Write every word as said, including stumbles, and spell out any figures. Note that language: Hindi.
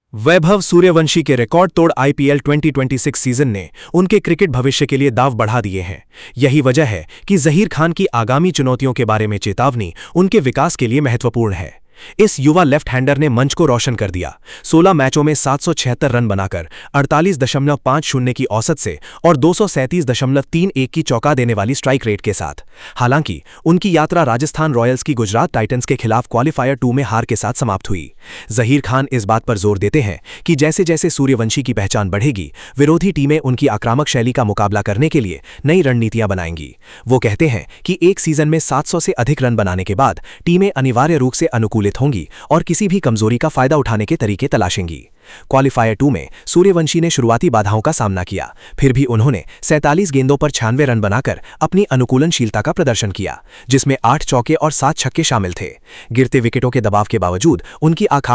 वैभव सूर्यवंशी के रिकॉर्ड तोड़ IPL twenty twenty six season ने उनके क्रिकेट भविष्य के लिए दांव बढ़ा दिए हैं। यही वजह है कि ज़हीर खान की आगामी चुनौतियों के बारे में चेतावनी उनके विकास के लिए महत्वपूर्ण है। इस युवा लेफ्ट हैंडर ने मंच को रोशन कर दिया। सोलह मैचों में सात सौ छिहत्तर रन बनाकर अड़तालीस दशमलव पाँच शून्य की औसत से और दो सौ सैंतीस दशमलव तीन एक की चौका देने वाली स्ट्राइक रेट के साथ। हालांकि उनकी यात्रा राजस्थान रॉयल्स की गुजरात टाइटंस के खिलाफ क्वालिफायर टू में हार के साथ समाप्त हुई। ज़हीर खान इस बात पर जोर देते हैं कि जैसे जैसे सूर्यवंशी की पहचान बढ़ेगी, विरोधी टीमें उनकी आक्रामक शैली का मुकाबला करने के लिए नई रणनीतियां बनाएंगी। वो कहते हैं कि एक सीजन में सात सौ से अधिक रन बनाने के बाद टीमें अनिवार्य रूप से अनुकूलित होंगी और किसी भी कमजोरी का फायदा उठाने के तरीके तलाशेंगी। क्वालिफायर टू में सूर्यवंशी ने शुरुआती बाधाओं का सामना किया, फिर भी उन्होंने सैंतालीस गेंदों पर छियानवे रन बनाकर अपनी अनुकूलनशीलता का प्रदर्शन किया, जिसमें आठ चौके और सात छक्के शामिल थे। गिरते विकेटों के दबाव के बावजूद उनकी आखा